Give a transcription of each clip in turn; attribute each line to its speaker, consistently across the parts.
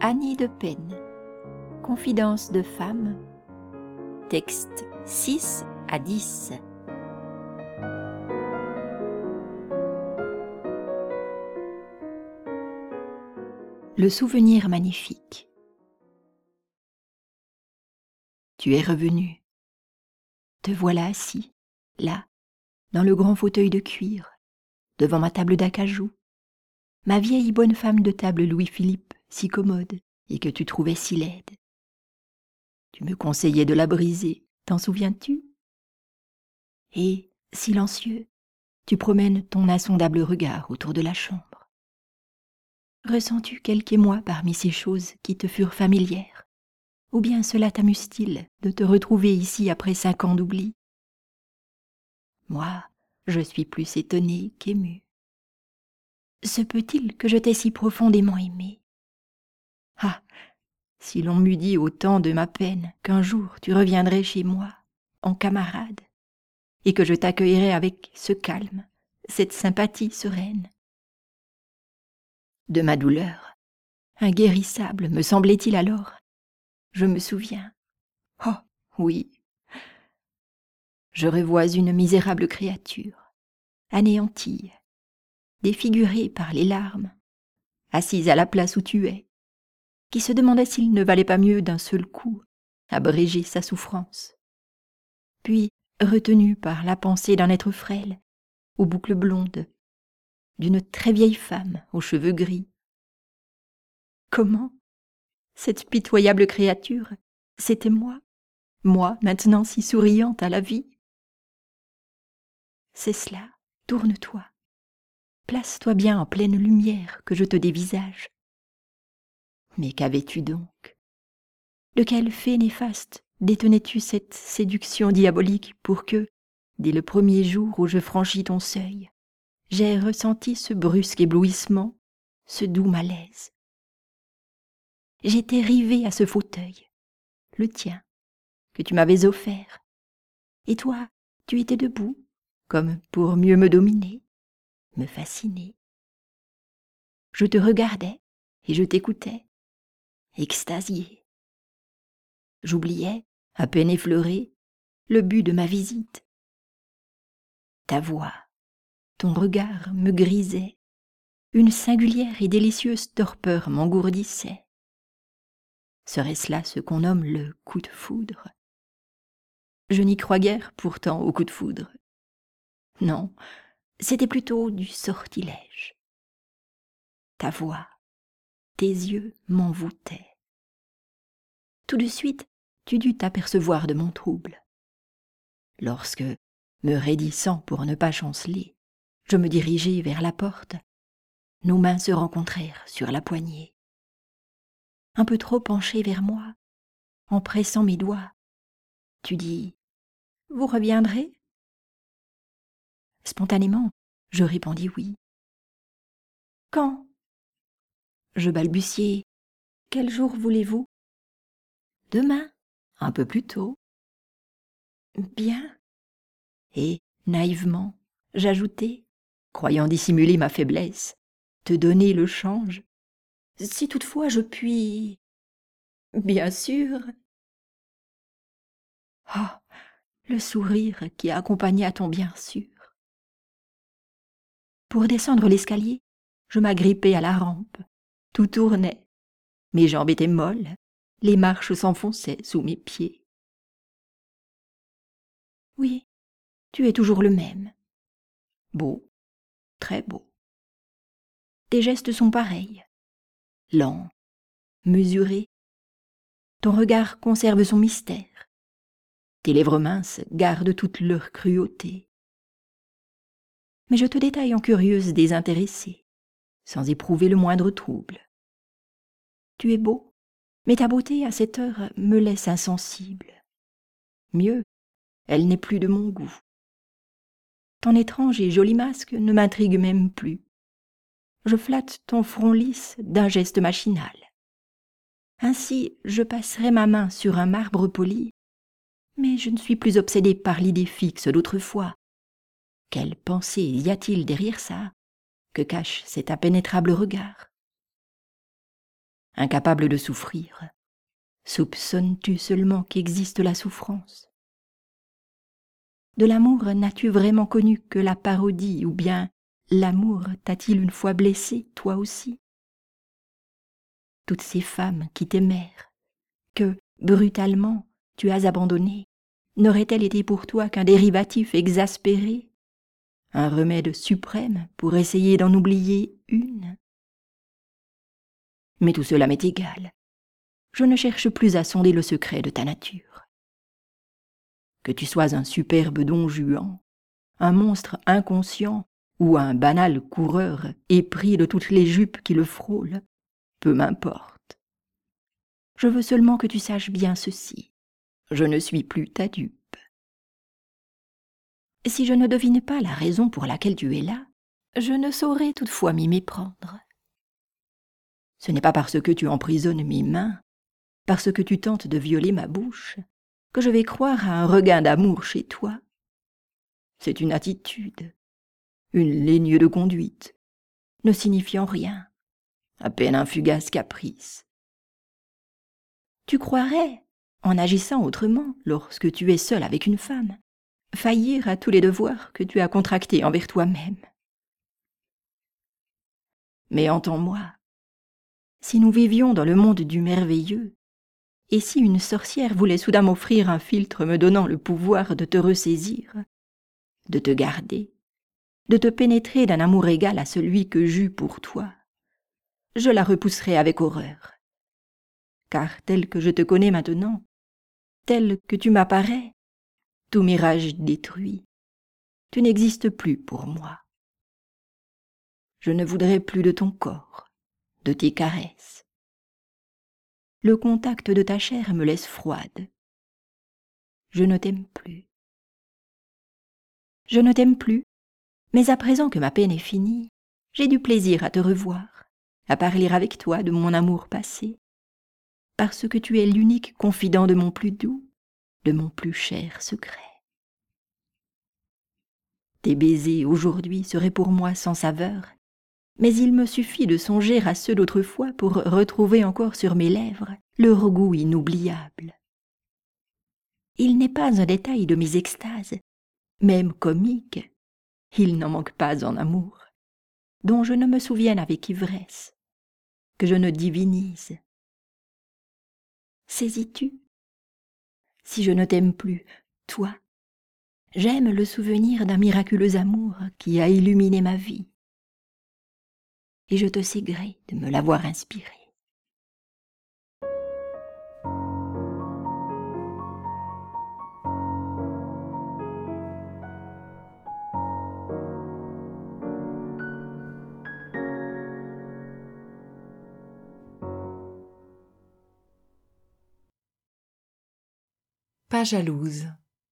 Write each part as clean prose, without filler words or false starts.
Speaker 1: Annie de Pen, Confidence de femme, texte 6 à 10. Le souvenir magnifique. Tu es revenu. Te voilà assis, là, dans le grand fauteuil de cuir, devant ma table d'acajou, ma vieille bonne femme de table Louis-Philippe, si commode, et que tu trouvais si laide. Tu me conseillais de la briser, t'en souviens-tu? Et, silencieux, tu promènes ton insondable regard autour de la chambre. Ressens-tu quelque émoi parmi ces choses qui te furent familières? Ou bien cela t'amuse-t-il de te retrouver ici après 5 ans d'oubli? Moi, je suis plus étonnée qu'émue. Se peut-il que je t'ai si profondément aimé? Ah, si l'on m'eût dit au temps de ma peine qu'un jour tu reviendrais chez moi, en camarade, et que je t'accueillerais avec ce calme, cette sympathie sereine. De ma douleur, inguérissable me semblait-il alors? Je me souviens. Oh, oui. Je revois une misérable créature, anéantie, défigurée par les larmes, assise à la place où tu es, qui se demandait s'il ne valait pas mieux d'un seul coup abréger sa souffrance. Puis, retenue par la pensée d'un être frêle, aux boucles blondes, d'une très vieille femme aux cheveux gris. Comment? Cette pitoyable créature, c'était moi maintenant si souriante à la vie. C'est cela, tourne-toi. Place-toi bien en pleine lumière que je te dévisage. Mais qu'avais-tu donc? De quel fait néfaste détenais-tu cette séduction diabolique pour que, dès le premier jour où je franchis ton seuil, j'aie ressenti ce brusque éblouissement, ce doux malaise? J'étais rivée à ce fauteuil, le tien, que tu m'avais offert, et toi, tu étais debout, comme pour mieux me dominer, me fasciner. Je te regardais et je t'écoutais, extasiée. J'oubliais, à peine effleuré, le but de ma visite. Ta voix, ton regard me grisait, une singulière et délicieuse torpeur m'engourdissait. Serait-ce là ce qu'on nomme le coup de foudre? Je n'y crois guère pourtant au coup de foudre. Non, c'était plutôt du sortilège. Ta voix, tes yeux m'envoûtaient. Tout de suite, tu dus t'apercevoir de mon trouble. Lorsque, me raidissant pour ne pas chanceler, je me dirigeai vers la porte, nos mains se rencontrèrent sur la poignée. Un peu trop penchée vers moi, en pressant mes doigts, tu dis « Vous reviendrez ?» Spontanément, je répondis oui. « Quand ?» Je balbutiai « Quel jour voulez-vous ?»« Demain, un peu plus tôt. »« Bien. » Et, naïvement, j'ajoutai, croyant dissimuler ma faiblesse, te donner le change. Si toutefois je puis... Bien sûr. Oh, le sourire qui accompagna ton bien sûr. Pour descendre l'escalier, je m'agrippai à la rampe. Tout tournait. Mes jambes étaient molles. Les marches s'enfonçaient sous mes pieds. Oui, tu es toujours le même. Beau, très beau. Tes gestes sont pareils. Lents, mesurés. Ton regard conserve son mystère. Tes lèvres minces gardent toute leur cruauté. Mais je te détaille en curieuse désintéressée, sans éprouver le moindre trouble. Tu es beau, mais ta beauté à cette heure me laisse insensible. Mieux, elle n'est plus de mon goût. Ton étrange et joli masque ne m'intrigue même plus. Je flatte ton front lisse d'un geste machinal. Ainsi, je passerai ma main sur un marbre poli, mais je ne suis plus obsédée par l'idée fixe d'autrefois. Quelle pensée y a-t-il derrière ça, que cache cet impénétrable regard? incapable de souffrir, soupçonnes-tu seulement qu'existe la souffrance? De l'amour n'as-tu vraiment connu que la parodie, ou bien l'amour t'a-t-il une fois blessé, toi aussi? Toutes ces femmes qui t'aimèrent, que, brutalement, tu as abandonnées, n'auraient-elles été pour toi qu'un dérivatif exaspéré, un remède suprême pour essayer d'en oublier une? Mais tout cela m'est égal. Je ne cherche plus à sonder le secret de ta nature. Que tu sois un superbe don Juan, un monstre inconscient ou un banal coureur épris de toutes les jupes qui le frôlent, peu m'importe. Je veux seulement que tu saches bien ceci. Je ne suis plus ta dupe. Si je ne devine pas la raison pour laquelle tu es là, je ne saurais toutefois m'y méprendre. Ce n'est pas parce que tu emprisonnes mes mains, parce que tu tentes de violer ma bouche, que je vais croire à un regain d'amour chez toi. C'est une attitude, une ligne de conduite, ne signifiant rien, à peine un fugace caprice. Tu croirais, en agissant autrement lorsque tu es seul avec une femme, faillir à tous les devoirs que tu as contractés envers toi-même. Mais entends-moi, si nous vivions dans le monde du merveilleux, et si une sorcière voulait soudain m'offrir un philtre me donnant le pouvoir de te ressaisir, de te garder, de te pénétrer d'un amour égal à celui que j'eus pour toi, je la repousserais avec horreur. Car tel que je te connais maintenant, tel que tu m'apparais, tout mirage détruit, tu n'existes plus pour moi. Je ne voudrais plus de ton corps, de tes caresses. Le contact de ta chair me laisse froide. Je ne t'aime plus. Je ne t'aime plus, mais à présent que ma peine est finie, j'ai du plaisir à te revoir, à parler avec toi de mon amour passé, parce que tu es l'unique confident de mon plus doux, de mon plus cher secret. Tes baisers aujourd'hui seraient pour moi sans saveur, mais il me suffit de songer à ceux d'autrefois pour retrouver encore sur mes lèvres leur goût inoubliable. Il n'est pas un détail de mes extases, même comique, il n'en manque pas en amour, dont je ne me souvienne avec ivresse, que je ne divinise. Saisis-tu? Si je ne t'aime plus, toi, j'aime le souvenir d'un miraculeux amour qui a illuminé ma vie, et je te sais gré de me l'avoir inspiré.
Speaker 2: Pas jalouse.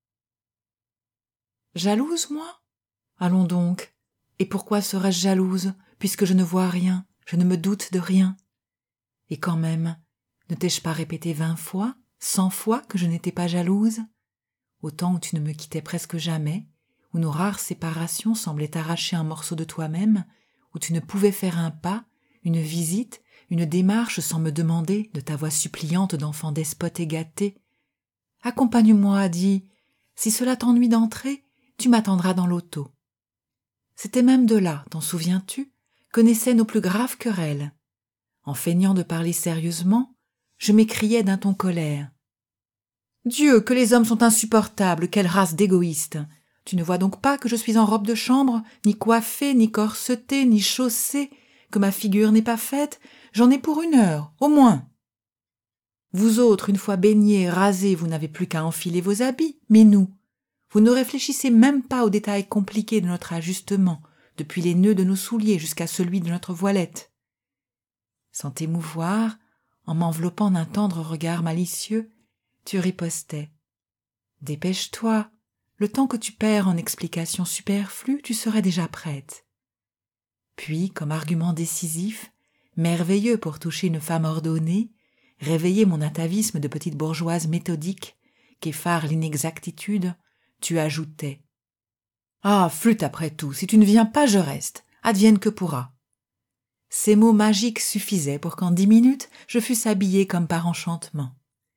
Speaker 2: Jalouse, moi? Allons donc. Et pourquoi serais-je jalouse, puisque je ne vois rien, je ne me doute de rien? Et quand même, ne t'ai-je pas répété 20 fois, 100 fois que je n'étais pas jalouse? Au temps où tu ne me quittais presque jamais, où nos rares séparations semblaient arracher un morceau de toi-même, où tu ne pouvais faire un pas, une visite, une démarche sans me demander, de ta voix suppliante d'enfant despote et gâté. Accompagne-moi, dis, si cela t'ennuie d'entrer, tu m'attendras dans l'auto. C'était même de là, t'en souviens-tu, que naissaient nos plus graves querelles. En feignant de parler sérieusement, je m'écriais d'un ton colère. Dieu, que les hommes sont insupportables, quelle race d'égoïstes! Tu ne vois donc pas que je suis en robe de chambre, ni coiffée, ni corsetée, ni chaussée, que ma figure n'est pas faite, j'en ai pour 1 heure, au moins. Vous autres, une fois baignés, rasés, vous n'avez plus qu'à enfiler vos habits, mais nous, vous ne réfléchissez même pas aux détails compliqués de notre ajustement, depuis les nœuds de nos souliers jusqu'à celui de notre voilette. Sans t'émouvoir, en m'enveloppant d'un tendre regard malicieux, tu ripostais. Dépêche-toi, le temps que tu perds en explications superflues, tu serais déjà prête. Puis, comme argument décisif, merveilleux pour toucher une femme ordonnée, réveiller mon atavisme de petite bourgeoise méthodique, qu'effare l'inexactitude, tu ajoutais. Ah, flûte après tout, si tu ne viens pas, je reste, advienne que pourra. Ces mots magiques suffisaient pour qu'en 10 minutes, je fusse habillée comme par enchantement.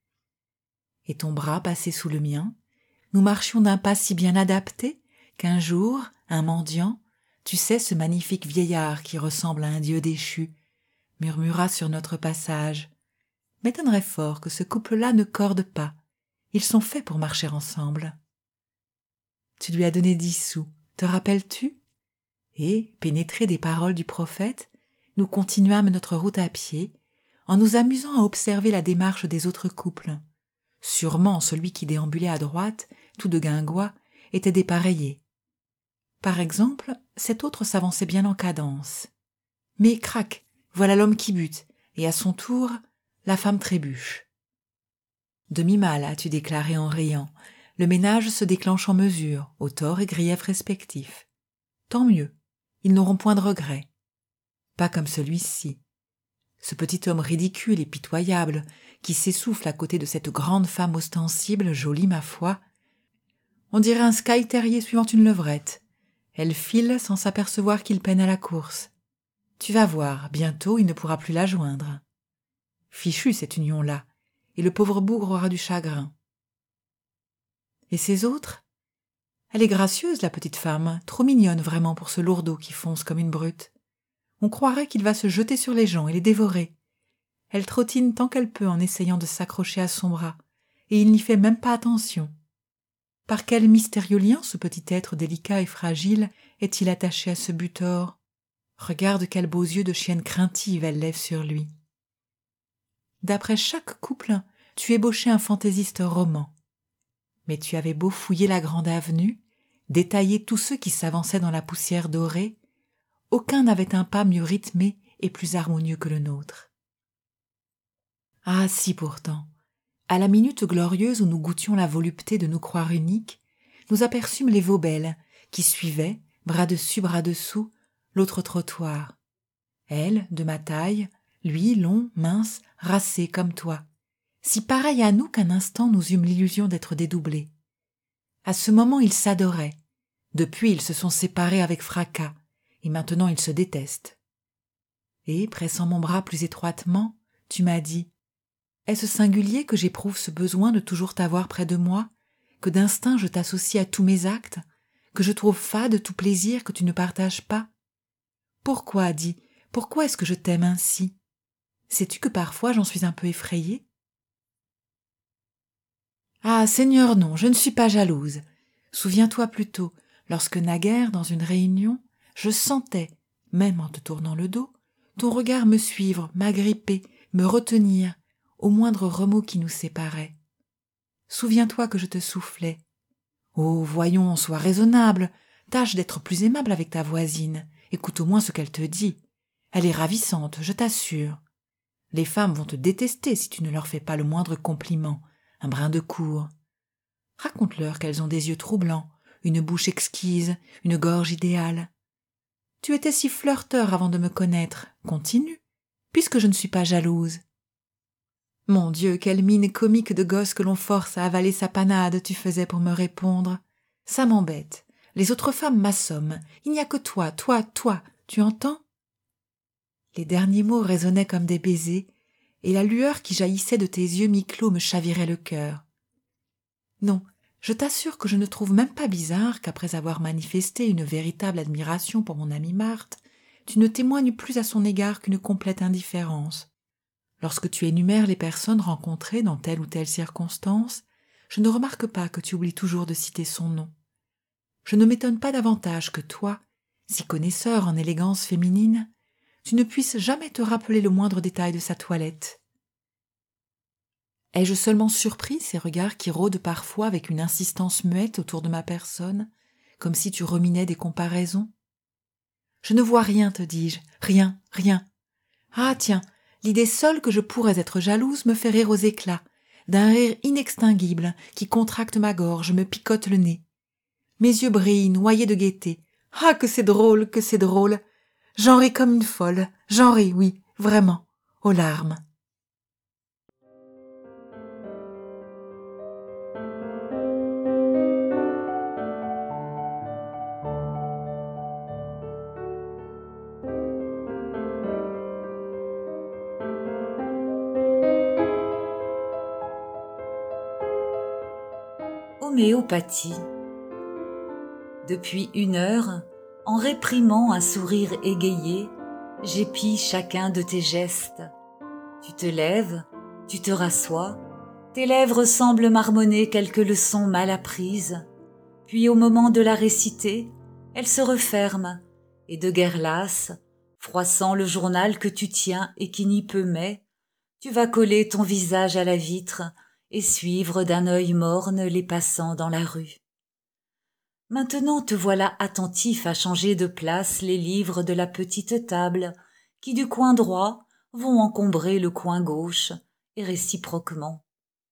Speaker 2: Et ton bras passé sous le mien, nous marchions d'un pas si bien adapté qu'un jour, un mendiant, tu sais ce magnifique vieillard qui ressemble à un dieu déchu, murmura sur notre passage. M'étonnerait fort que ce couple-là ne corde pas. Ils sont faits pour marcher ensemble. Tu lui as donné 10 sous, te rappelles-tu? Et, pénétrés des paroles du prophète, nous continuâmes notre route à pied, en nous amusant à observer la démarche des autres couples. Sûrement celui qui déambulait à droite, tout de guingois, était dépareillé. Par exemple, cet autre s'avançait bien en cadence. Mais crac, voilà l'homme qui bute, et à son tour, la femme trébuche. Demi-mal, as-tu déclaré en riant, le ménage se déclenche en mesure, aux torts et griefs respectifs. Tant mieux, ils n'auront point de regrets. Pas comme celui-ci. Ce petit homme ridicule et pitoyable, qui s'essouffle à côté de cette grande femme ostensible, jolie ma foi. On dirait un Skye terrier suivant une levrette. Elle file sans s'apercevoir qu'il peine à la course. Tu vas voir, bientôt il ne pourra plus la joindre. Fichue cette union-là, et le pauvre bougre aura du chagrin. Et ces autres? Elle est gracieuse, la petite femme, trop mignonne vraiment pour ce lourdeau qui fonce comme une brute. On croirait qu'il va se jeter sur les gens et les dévorer. Elle trottine tant qu'elle peut en essayant de s'accrocher à son bras, et il n'y fait même pas attention. Par quel mystérieux lien ce petit être délicat et fragile est-il attaché à ce butor? Regarde quels beaux yeux de chienne craintive elle lève sur lui. D'après chaque couple, tu ébauchais un fantaisiste roman. Mais tu avais beau fouiller la grande avenue, détailler tous ceux qui s'avançaient dans la poussière dorée, aucun n'avait un pas mieux rythmé et plus harmonieux que le nôtre. Ah si pourtant, à la minute glorieuse où nous goûtions la volupté de nous croire uniques, nous aperçûmes les Vaubelles qui suivaient, bras dessus, bras dessous, l'autre trottoir. Elle, de ma taille, lui, long, mince, racé comme toi, si pareil à nous qu'un instant nous eûmes l'illusion d'être dédoublés. À ce moment ils s'adoraient, depuis ils se sont séparés avec fracas, et maintenant ils se détestent. Et, pressant mon bras plus étroitement, tu m'as dit « Est-ce singulier que j'éprouve ce besoin de toujours t'avoir près de moi, que d'instinct je t'associe à tous mes actes, que je trouve fade tout plaisir que tu ne partages pas? Pourquoi, dis, pourquoi est-ce que je t'aime ainsi? Sais-tu que parfois j'en suis un peu effrayée? » Ah, Seigneur, non, je ne suis pas jalouse. Souviens-toi plutôt, lorsque naguère, dans une réunion, je sentais, même en te tournant le dos, ton regard me suivre, m'agripper, me retenir, au moindre remot qui nous séparait. Souviens-toi que je te soufflais. Oh, voyons, sois raisonnable, tâche d'être plus aimable avec ta voisine, écoute au moins ce qu'elle te dit. Elle est ravissante, je t'assure. Les femmes vont te détester si tu ne leur fais pas le moindre compliment, un brin de cour. Raconte-leur qu'elles ont des yeux troublants, une bouche exquise, une gorge idéale. Tu étais si flirteur avant de me connaître, continue, puisque je ne suis pas jalouse. Mon Dieu, quelle mine comique de gosse que l'on force à avaler sa panade tu faisais pour me répondre. Ça m'embête. Les autres femmes m'assomment. Il n'y a que toi, tu entends? Les derniers mots résonnaient comme des baisers, et la lueur qui jaillissait de tes yeux mi-clos me chavirait le cœur. Non, je t'assure que je ne trouve même pas bizarre qu'après avoir manifesté une véritable admiration pour mon amie Marthe, tu ne témoignes plus à son égard qu'une complète indifférence. Lorsque tu énumères les personnes rencontrées dans telle ou telle circonstance, je ne remarque pas que tu oublies toujours de citer son nom. Je ne m'étonne pas davantage que toi, si connaisseur en élégance féminine, tu ne puisses jamais te rappeler le moindre détail de sa toilette. Ai-je seulement surpris ces regards qui rôdent parfois avec une insistance muette autour de ma personne, comme si tu ruminais des comparaisons? Je ne vois rien, te dis-je, rien, rien. Ah tiens, l'idée seule que je pourrais être jalouse me fait rire aux éclats, d'un rire inextinguible qui contracte ma gorge, me picote le nez. Mes yeux brillent, noyés de gaieté. Ah, que c'est drôle, que c'est drôle! J'en ris comme une folle, j'en ris, oui, vraiment, aux larmes.
Speaker 3: Homéopathie. Depuis 1 heure, en réprimant un sourire égayé, j'épie chacun de tes gestes. Tu te lèves, tu te rassois, tes lèvres semblent marmonner quelque leçon mal apprise, puis au moment de la réciter, elles se referment, et de guerre lasse, froissant le journal que tu tiens et qui n'y peut mais, tu vas coller ton visage à la vitre et suivre d'un œil morne les passants dans la rue. Maintenant te voilà attentif à changer de place les livres de la petite table qui du coin droit vont encombrer le coin gauche et réciproquement.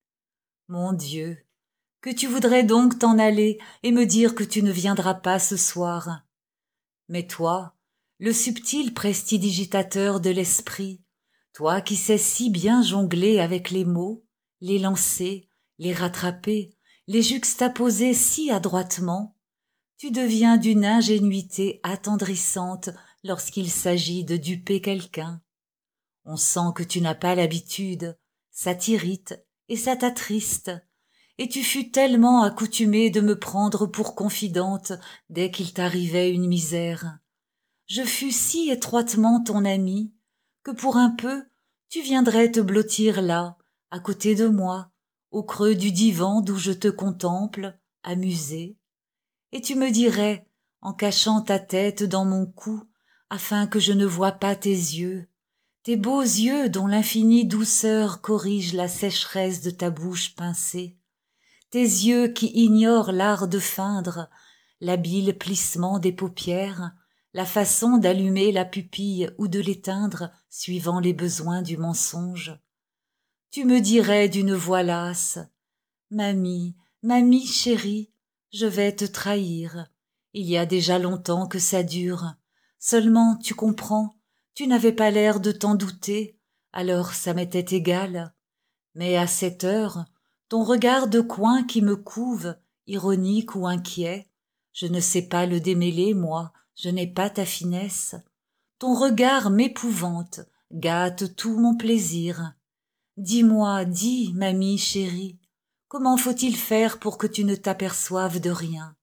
Speaker 3: Mon Dieu, que tu voudrais donc t'en aller et me dire que tu ne viendras pas ce soir. Mais toi, le subtil prestidigitateur de l'esprit, toi qui sais si bien jongler avec les mots, les lancer, les rattraper, les juxtaposer si adroitement, tu deviens d'une ingénuité attendrissante lorsqu'il s'agit de duper quelqu'un. On sent que tu n'as pas l'habitude, ça t'irrite et ça t'attriste, et tu fus tellement accoutumée de me prendre pour confidente dès qu'il t'arrivait une misère. Je fus si étroitement ton amie que pour un peu tu viendrais te blottir là, à côté de moi, au creux du divan d'où je te contemple, amusée, et tu me dirais, en cachant ta tête dans mon cou, afin que je ne voie pas tes yeux, tes beaux yeux dont l'infinie douceur corrige la sécheresse de ta bouche pincée, tes yeux qui ignorent l'art de feindre, l'habile plissement des paupières, la façon d'allumer la pupille ou de l'éteindre suivant les besoins du mensonge. Tu me dirais d'une voix lasse, « Mamie, mamie chérie, je vais te trahir. Il y a déjà longtemps que ça dure. Seulement, tu comprends, tu n'avais pas l'air de t'en douter, alors ça m'était égal. Mais à cette heure, ton regard de coin qui me couve, ironique ou inquiet, je ne sais pas le démêler, moi, je n'ai pas ta finesse. Ton regard m'épouvante, gâte tout mon plaisir. Dis-moi, dis, mamie chérie, comment faut-il faire pour que tu ne t'aperçoives de rien?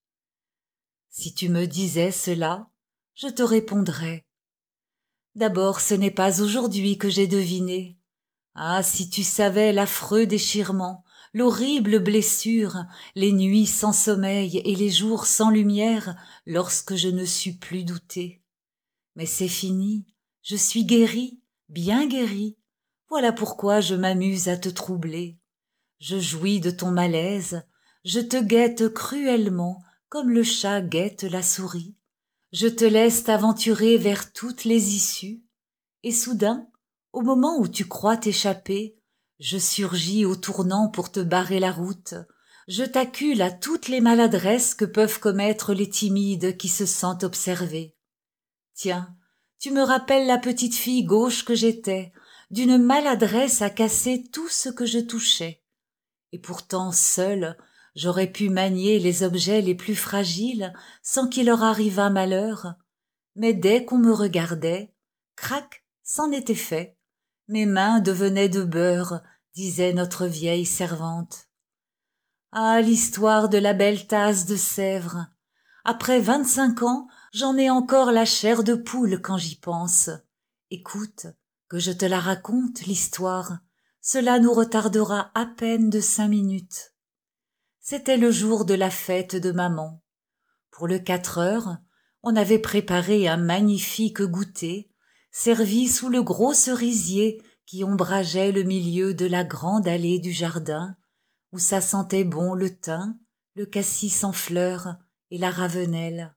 Speaker 3: Si tu me disais cela, je te répondrais. D'abord, ce n'est pas aujourd'hui que j'ai deviné. Ah, si tu savais l'affreux déchirement, l'horrible blessure, les nuits sans sommeil et les jours sans lumière, lorsque je ne sus plus douter. Mais c'est fini, je suis guérie, bien guérie. Voilà pourquoi je m'amuse à te troubler. Je jouis de ton malaise, je te guette cruellement, comme le chat guette la souris. Je te laisse t'aventurer vers toutes les issues, et soudain, au moment où tu crois t'échapper, je surgis au tournant pour te barrer la route. Je t'accule à toutes les maladresses que peuvent commettre les timides qui se sentent observés. Tiens, tu me rappelles la petite fille gauche que j'étais, d'une maladresse à casser tout ce que je touchais. Et pourtant, seule, j'aurais pu manier les objets les plus fragiles sans qu'il leur arrivât malheur. Mais dès qu'on me regardait, crac, c'en était fait. Mes mains devenaient de beurre, disait notre vieille servante. Ah, l'histoire de la belle tasse de Sèvres. Après 25 ans, j'en ai encore la chair de poule quand j'y pense. Écoute, que je te la raconte, l'histoire. Cela nous retardera à peine de 5 minutes. C'était le jour de la fête de maman. Pour le 4 heures, on avait préparé un magnifique goûter, servi sous le gros cerisier qui ombrageait le milieu de la grande allée du jardin, où ça sentait bon le thym, le cassis en fleurs et la ravenelle.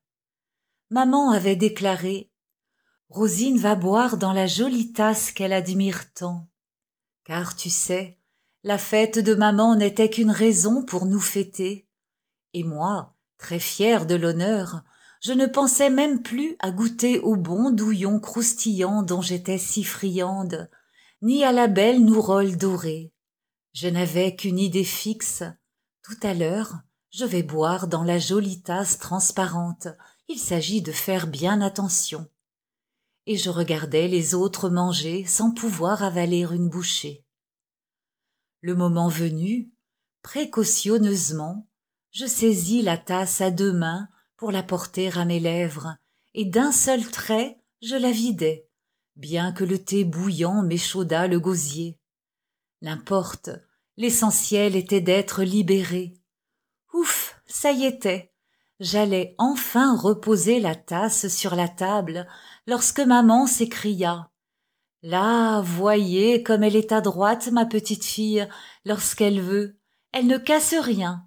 Speaker 3: Maman avait déclaré « Rosine va boire dans la jolie tasse qu'elle admire tant. » Car tu sais, la fête de maman n'était qu'une raison pour nous fêter. Et moi, très fière de l'honneur, je ne pensais même plus à goûter au bon douillon croustillant dont j'étais si friande, ni à la belle nourolle dorée. Je n'avais qu'une idée fixe. Tout à l'heure, je vais boire dans la jolie tasse transparente. Il s'agit de faire bien attention. Et je regardais les autres manger sans pouvoir avaler une bouchée. Le moment venu, précautionneusement, Je saisis la tasse à 2 mains pour la porter à mes lèvres, et d'un seul trait je la vidai, bien que le thé bouillant m'échaudât le gosier. N'importe, l'essentiel était d'être libéré. Ouf, ça y était. J'allais enfin reposer la tasse sur la table lorsque maman s'écria. Là, voyez comme elle est adroite, ma petite fille, lorsqu'elle veut. Elle ne casse rien.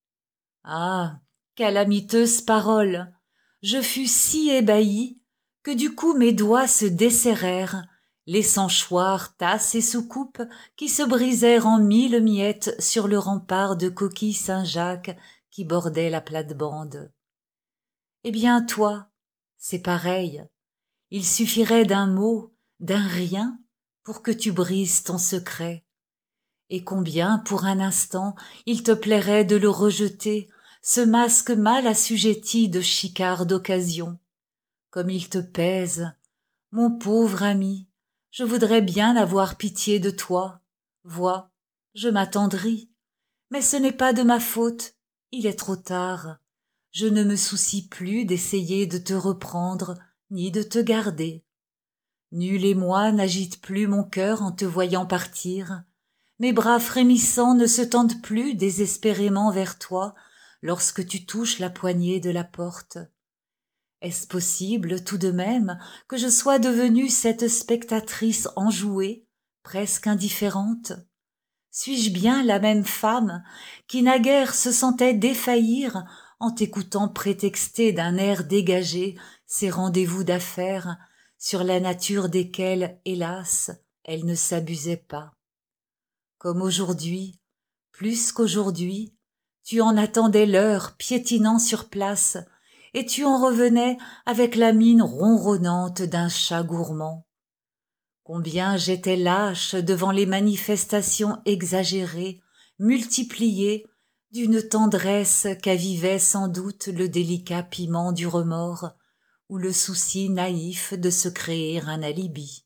Speaker 3: Ah, calamiteuse parole. Je fus si ébahie que du coup mes doigts se desserrèrent, laissant choir tasses et soucoupes qui se brisèrent en 1000 miettes sur le rempart de coquilles Saint-Jacques qui bordait la plate-bande. Eh bien, toi, c'est pareil. Il suffirait d'un mot, d'un rien, pour que tu brises ton secret. Et combien, pour un instant, il te plairait de le rejeter, ce masque mal assujetti de chicard d'occasion. Comme il te pèse, mon pauvre ami, je voudrais bien avoir pitié de toi. Vois, je m'attendris. Mais ce n'est pas de ma faute, il est trop tard. Je ne me soucie plus d'essayer de te reprendre, ni de te garder. Nul émoi n'agite plus mon cœur en te voyant partir. Mes bras frémissants ne se tendent plus désespérément vers toi lorsque tu touches la poignée de la porte. Est-ce possible, tout de même, que je sois devenue cette spectatrice enjouée, presque indifférente? Suis-je bien la même femme qui naguère se sentait défaillir en t'écoutant prétexter d'un air dégagé ses rendez-vous d'affaires, sur la nature desquels, hélas, elle ne s'abusait pas? Comme aujourd'hui, plus qu'aujourd'hui, tu en attendais l'heure piétinant sur place, et tu en revenais avec la mine ronronnante d'un chat gourmand. Combien j'étais lâche devant les manifestations exagérées, multipliées, d'une tendresse qu'avivait sans doute le délicat piment du remords, ou le souci naïf de se créer un alibi.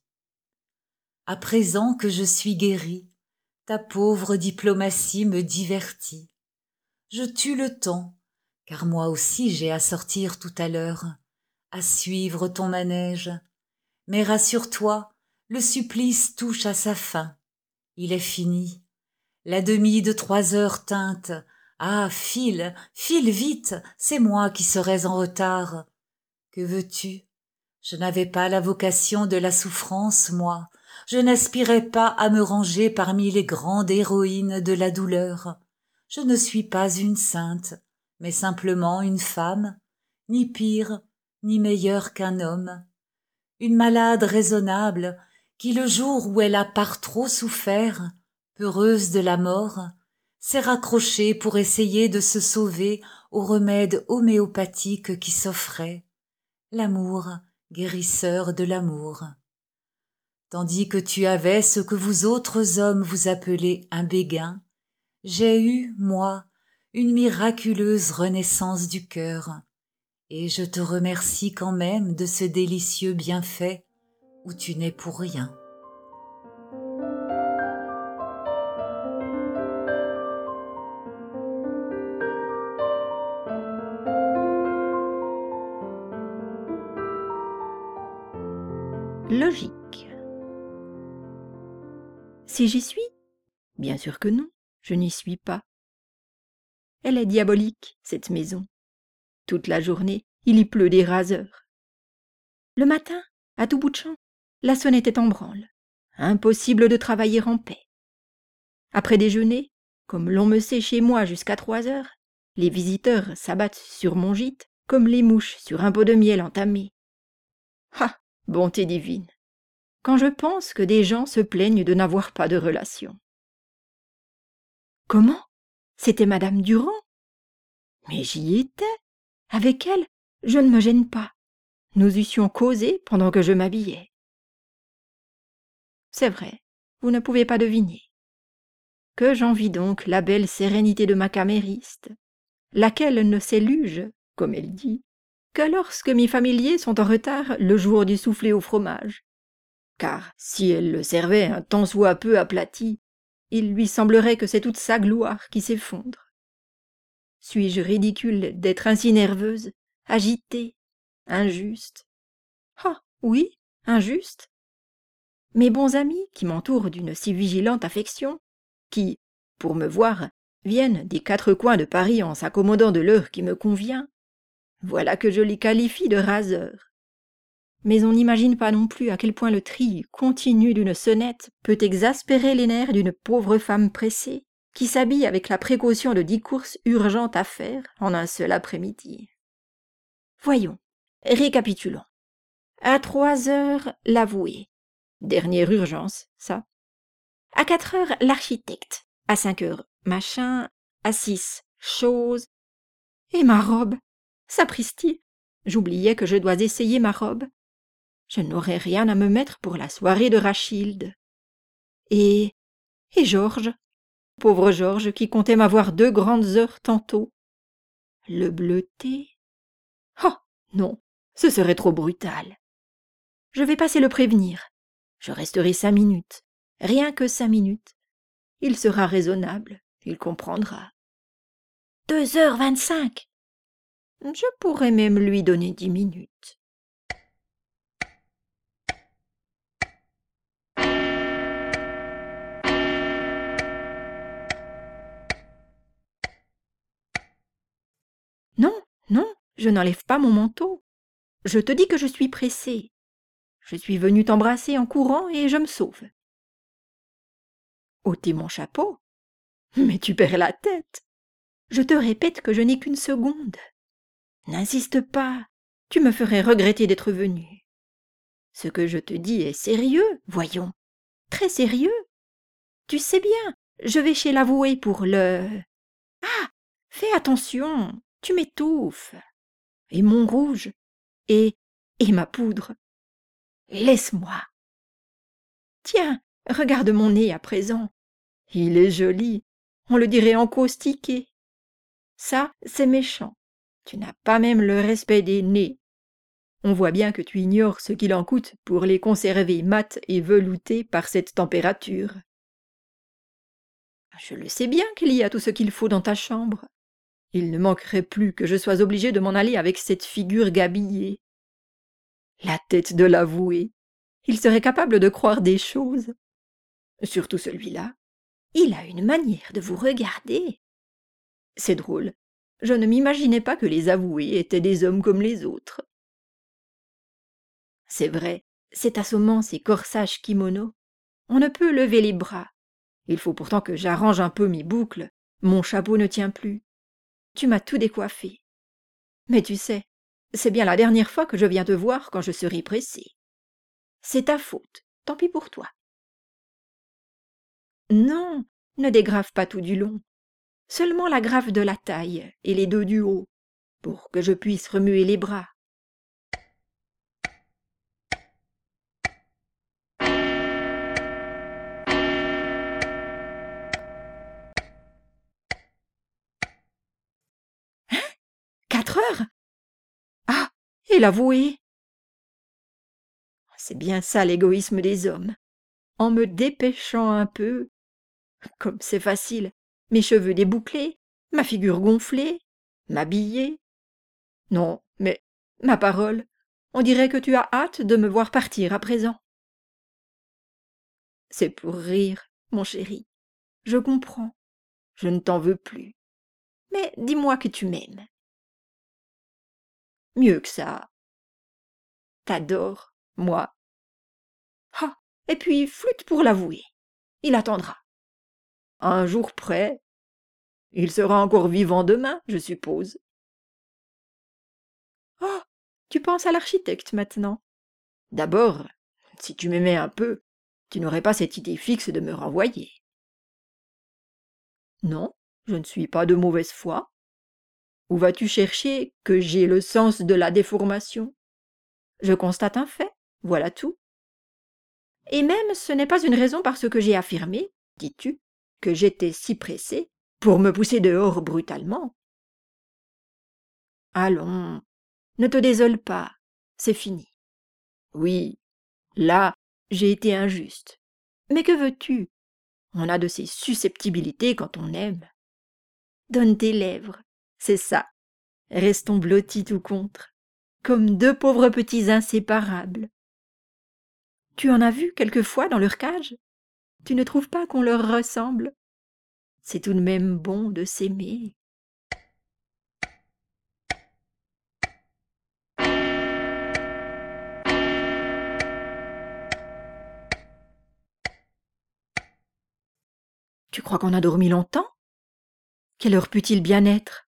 Speaker 3: À présent que je suis guérie, ta pauvre diplomatie me divertit. Je tue le temps, car moi aussi j'ai à sortir tout à l'heure, à suivre ton manège. Mais rassure-toi, le supplice touche à sa fin. Il est fini. La demie de 3 heures teinte. Ah, file, file vite, c'est moi qui serais en retard. Que veux-tu? Je n'avais pas la vocation de la souffrance, moi. Je n'aspirais pas à me ranger parmi les grandes héroïnes de la douleur. Je ne suis pas une sainte, mais simplement une femme, ni pire, ni meilleure qu'un homme. Une malade raisonnable, qui le jour où elle a par trop souffert, peureuse de la mort, s'est raccrochée pour essayer de se sauver au remède homéopathique qui s'offrait, l'amour, guérisseur de l'amour. Tandis que tu avais ce que vous autres hommes vous appelez un béguin, j'ai eu, moi, une miraculeuse renaissance du cœur, et je te remercie quand même de ce délicieux bienfait où tu n'es pour rien.
Speaker 1: Logique. Si j'y suis? Bien sûr que non, je n'y suis pas. Elle est diabolique, cette maison. Toute la journée, il y pleut des raseurs. Le matin, à tout bout de champ, la sonnette est en branle. Impossible de travailler en paix. Après déjeuner, comme l'on me sait chez moi jusqu'à 3 heures, les visiteurs s'abattent sur mon gîte comme les mouches sur un pot de miel entamé. Ah, bonté divine! Quand je pense que des gens se plaignent de n'avoir pas de relations. Comment? C'était Madame Durand? Mais j'y étais. Avec elle, je ne me gêne pas. Nous eussions causé pendant que je m'habillais. C'est vrai, vous ne pouvez pas deviner. Que j'envie donc la belle sérénité de ma camériste, laquelle ne s'éluge, comme elle dit, que lorsque mes familiers sont en retard le jour du soufflé au fromage. Car si elle le servait un tant soit peu aplati, il lui semblerait que c'est toute sa gloire qui s'effondre. Suis-je ridicule d'être ainsi nerveuse, agitée, injuste? Ah, oui, injuste. Mes bons amis, qui m'entourent d'une si vigilante affection, qui, pour me voir, viennent des 4 coins de Paris en s'accommodant de l'heure qui me convient, voilà que je les qualifie de raseurs. Mais on n'imagine pas non plus à quel point le tri continu d'une sonnette peut exaspérer les nerfs d'une pauvre femme pressée, qui s'habille avec la précaution de 10 courses urgentes à faire en un seul après-midi. Voyons, récapitulons. À 3 heures, l'avoué. Dernière urgence, ça. À 4 heures, l'architecte. À 5 heures, machin. À 6, chose. Et ma robe? Sapristi! J'oubliais que je dois essayer ma robe. Je n'aurai rien à me mettre pour la soirée de Rachilde. Et Georges? Pauvre Georges qui comptait m'avoir 2 grandes heures tantôt. Le bleuter? Oh, non, ce serait trop brutal. Je vais passer le prévenir. Je resterai 5 minutes, rien que 5 minutes. Il sera raisonnable, il comprendra. 2h25. Je pourrais même lui donner 10 minutes. Non, non, je n'enlève pas mon manteau. Je te dis que je suis pressée. Je suis venue t'embrasser en courant et je me sauve. Ôter mon chapeau? Mais tu perds la tête. Je te répète que je n'ai qu'une seconde. N'insiste pas, tu me ferais regretter d'être venu. Ce que je te dis est sérieux, voyons, très sérieux. Tu sais bien, je vais chez l'avoué pour le... Ah, fais attention, tu m'étouffes. Et mon rouge, et ma poudre. Laisse-moi. Tiens, regarde mon nez à présent. Il est joli, on le dirait encaustiqué. Ça, c'est méchant. Tu n'as pas même le respect des nez. On voit bien que tu ignores ce qu'il en coûte pour les conserver mat et veloutés par cette température. Je le sais bien qu'il y a tout ce qu'il faut dans ta chambre. Il ne manquerait plus que je sois obligée de m'en aller avec cette figure gabillée. La tête de l'avoué. Il serait capable de croire des choses. Surtout celui-là. Il a une manière de vous regarder. C'est drôle. Je ne m'imaginais pas que les avoués étaient des hommes comme les autres. C'est vrai, c'est assommant ces corsages kimonos. On ne peut lever les bras. Il faut pourtant que j'arrange un peu mes boucles. Mon chapeau ne tient plus. Tu m'as tout décoiffé. Mais tu sais, c'est bien la dernière fois que je viens te voir quand je serai pressée. C'est ta faute, tant pis pour toi. Non, ne dégrave pas tout du long. Seulement la grave de la taille et les 2 du haut, pour que je puisse remuer les bras. Hein? 4 heures? Ah, et l'avoué? C'est bien ça l'égoïsme des hommes. En me dépêchant un peu, comme c'est facile, mes cheveux débouclés, ma figure gonflée, m'habiller. Non, mais, ma parole, on dirait que tu as hâte de me voir partir à présent. C'est pour rire, mon chéri. Je comprends. Je ne t'en veux plus. Mais dis-moi que tu m'aimes. Mieux que ça. T'adores, moi. Ah, et puis flûte pour l'avouer. Il attendra. Un jour près. Il sera encore vivant demain, je suppose. Oh, tu penses à l'architecte maintenant. D'abord, si tu m'aimais un peu, tu n'aurais pas cette idée fixe de me renvoyer. Non, je ne suis pas de mauvaise foi. Où vas-tu chercher que j'ai le sens de la déformation? Je constate un fait, voilà tout. Et même ce n'est pas une raison parce que j'ai affirmé, dis-tu, que j'étais si pressée pour me pousser dehors brutalement. Allons, ne te désole pas, c'est fini. Oui, là, j'ai été injuste. Mais que veux-tu? On a de ces susceptibilités quand on aime. Donne tes lèvres, c'est ça. Restons blottis tout contre, comme deux pauvres petits inséparables. Tu en as vu quelquefois dans leur cage? Tu ne trouves pas qu'on leur ressemble? C'est tout de même bon de s'aimer. Tu crois qu'on a dormi longtemps? Quelle heure peut-il bien être?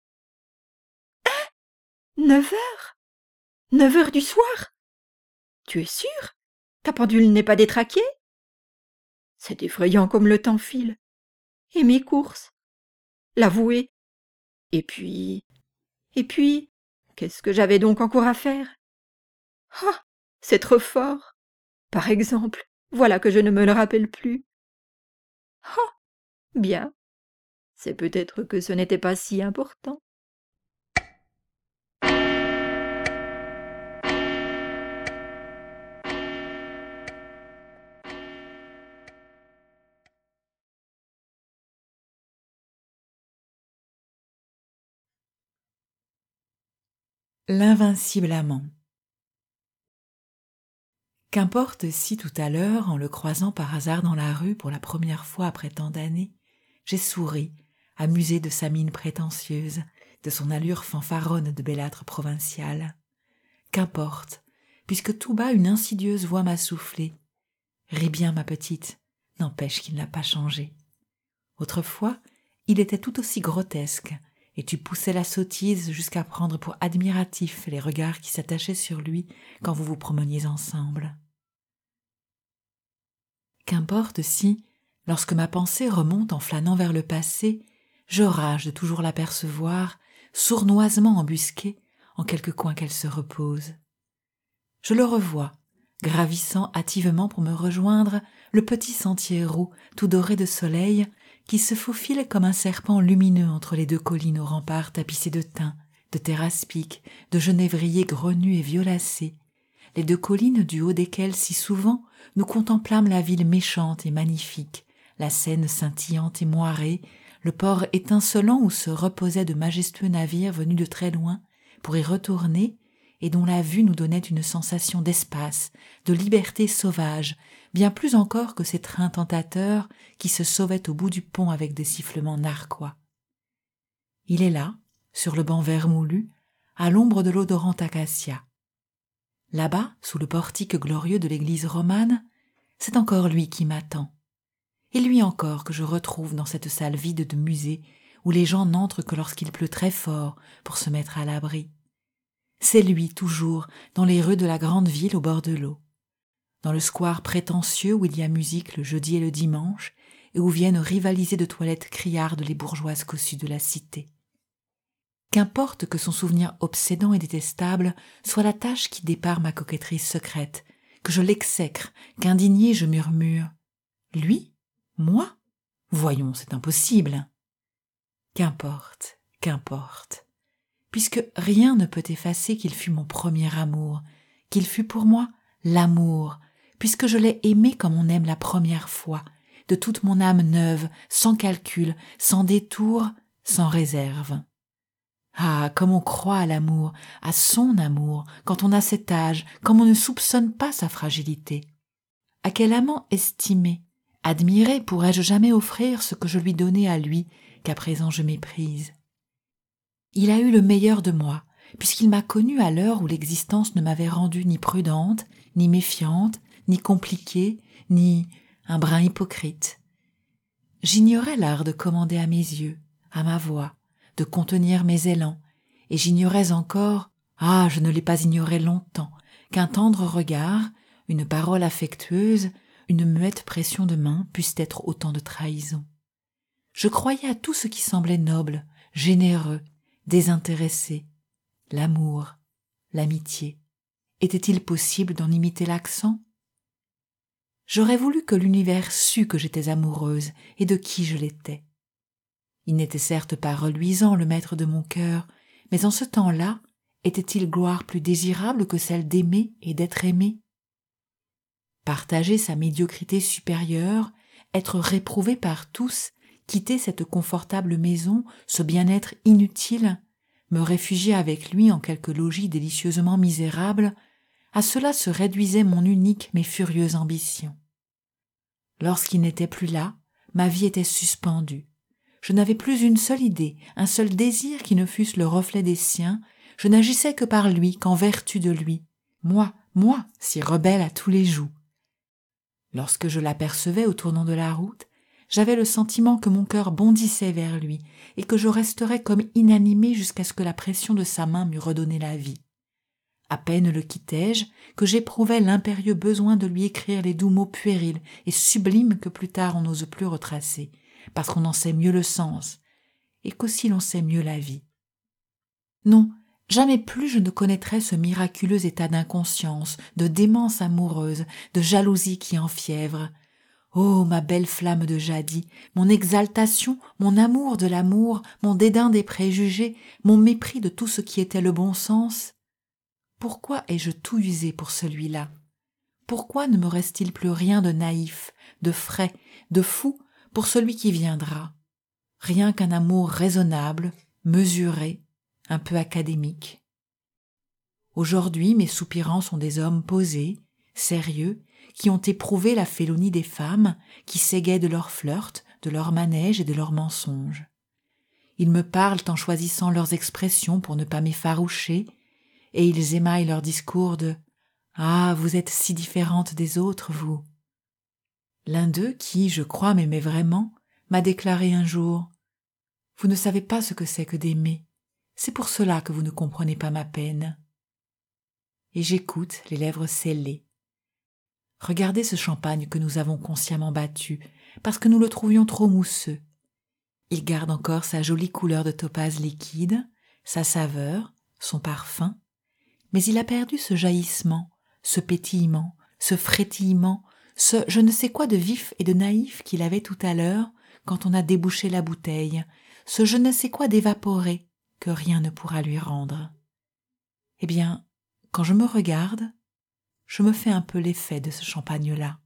Speaker 1: 9 heures? 9 heures du soir? Tu es sûre? Ta pendule n'est pas détraquée? C'est effrayant comme le temps file. Et mes courses? L'avouer. Et puis, qu'est-ce que j'avais donc encore à faire? Ah, c'est trop fort. Par exemple, voilà que je ne me le rappelle plus. Ah, bien. C'est peut-être que ce n'était pas si important.
Speaker 2: L'invincible amant. Qu'importe si tout à l'heure, en le croisant par hasard dans la rue pour la première fois après tant d'années, j'ai souri, amusé de sa mine prétentieuse, de son allure fanfaronne de bellâtre provincial. Qu'importe, puisque tout bas une insidieuse voix m'a soufflé. Ris bien, ma petite, n'empêche qu'il n'a pas changé. Autrefois, il était tout aussi grotesque, et tu poussais la sottise jusqu'à prendre pour admiratifs les regards qui s'attachaient sur lui quand vous vous promeniez ensemble. Qu'importe si, lorsque ma pensée remonte en flânant vers le passé, je rage de toujours l'apercevoir, sournoisement embusquée, en quelque coin qu'elle se repose. Je le revois, gravissant hâtivement pour me rejoindre le petit sentier roux, tout doré de soleil, qui se faufile comme un serpent lumineux entre les deux collines aux remparts tapissés de thym, de terrasses piques, de genévriers grenus et violacés, les deux collines du haut desquelles si souvent nous contemplâmes la ville méchante et magnifique, la Seine scintillante et moirée, le port étincelant où se reposaient de majestueux navires venus de très loin pour y retourner et dont la vue nous donnait une sensation d'espace, de liberté sauvage, bien plus encore que ces trains tentateurs qui se sauvaient au bout du pont avec des sifflements narquois. Il est là, sur le banc vermoulu, à l'ombre de l'odorante acacia. Là-bas, sous le portique glorieux de l'église romane, c'est encore lui qui m'attend. Et lui encore que je retrouve dans cette salle vide de musée où les gens n'entrent que lorsqu'il pleut très fort pour se mettre à l'abri. C'est lui toujours dans les rues de la grande ville au bord de l'eau. Dans le square prétentieux où il y a musique le jeudi et le dimanche et où viennent rivaliser de toilettes criardes les bourgeoises cossues de la cité. Qu'importe que son souvenir obsédant et détestable soit la tâche qui dépare ma coquetterie secrète, que je l'exècre, qu'indigné je murmure. Lui? Moi? Voyons, c'est impossible. Qu'importe, qu'importe, puisque rien ne peut effacer qu'il fut mon premier amour, qu'il fut pour moi l'amour, puisque je l'ai aimé comme on aime la première fois, de toute mon âme neuve, sans calcul, sans détour, sans réserve. Ah, comme on croit à l'amour, à son amour, quand on a cet âge, comme on ne soupçonne pas sa fragilité. À quel amant estimé, admiré pourrais-je jamais offrir ce que je lui donnais à lui, qu'à présent je méprise? Il a eu le meilleur de moi, puisqu'il m'a connue à l'heure où l'existence ne m'avait rendue ni prudente, ni méfiante, ni compliquée, ni un brin hypocrite. J'ignorais l'art de commander à mes yeux, à ma voix, de contenir mes élans, et j'ignorais encore, je ne l'ai pas ignoré longtemps, qu'un tendre regard, une parole affectueuse, une muette pression de main puissent être autant de trahisons. Je croyais à tout ce qui semblait noble, généreux, désintéressé, l'amour, l'amitié. Était-il possible d'en imiter l'accent? J'aurais voulu que l'univers sût que j'étais amoureuse et de qui je l'étais. Il n'était certes pas reluisant le maître de mon cœur, mais en ce temps-là, était-il gloire plus désirable que celle d'aimer et d'être aimé? Partager sa médiocrité supérieure, être réprouvé par tous, quitter cette confortable maison, ce bien-être inutile, me réfugier avec lui en quelque logis délicieusement misérable, à cela se réduisait mon unique mais furieuse ambition. Lorsqu'il n'était plus là, ma vie était suspendue. Je n'avais plus une seule idée, un seul désir qui ne fût le reflet des siens, je n'agissais que par lui, qu'en vertu de lui. Moi, si rebelle à tous les jougs. Lorsque je l'apercevais au tournant de la route, j'avais le sentiment que mon cœur bondissait vers lui et que je resterais comme inanimée jusqu'à ce que la pression de sa main m'eût redonné la vie. À peine le quittai-je que j'éprouvais l'impérieux besoin de lui écrire les doux mots puérils et sublimes que plus tard on n'ose plus retracer, parce qu'on en sait mieux le sens, et qu'aussi l'on sait mieux la vie. Non, jamais plus je ne connaîtrai ce miraculeux état d'inconscience, de démence amoureuse, de jalousie qui enfièvre. Oh, ma belle flamme de jadis, mon exaltation, mon amour de l'amour, mon dédain des préjugés, mon mépris de tout ce qui était le bon sens. Pourquoi ai-je tout usé pour celui-là? Pourquoi ne me reste-t-il plus rien de naïf, de frais, de fou pour celui qui viendra? Rien qu'un amour raisonnable, mesuré, un peu académique. Aujourd'hui, mes soupirants sont des hommes posés, sérieux, qui ont éprouvé la félonie des femmes, qui s'égaient de leurs flirts, de leurs manèges et de leurs mensonges. Ils me parlent en choisissant leurs expressions pour ne pas m'effaroucher, et ils émaillent leur discours de « Ah, vous êtes si différente des autres, vous !» L'un d'eux, qui, je crois, m'aimait vraiment, m'a déclaré un jour « Vous ne savez pas ce que c'est que d'aimer, c'est pour cela que vous ne comprenez pas ma peine. » Et j'écoute, les lèvres scellées. Regardez ce champagne que nous avons consciemment battu, parce que nous le trouvions trop mousseux. Il garde encore sa jolie couleur de topaze liquide, sa saveur, son parfum, mais il a perdu ce jaillissement, ce pétillement, ce frétillement, ce je ne sais quoi de vif et de naïf qu'il avait tout à l'heure quand on a débouché la bouteille, ce je ne sais quoi d'évaporé que rien ne pourra lui rendre. Eh bien, quand je me regarde, je me fais un peu l'effet de ce champagne-là.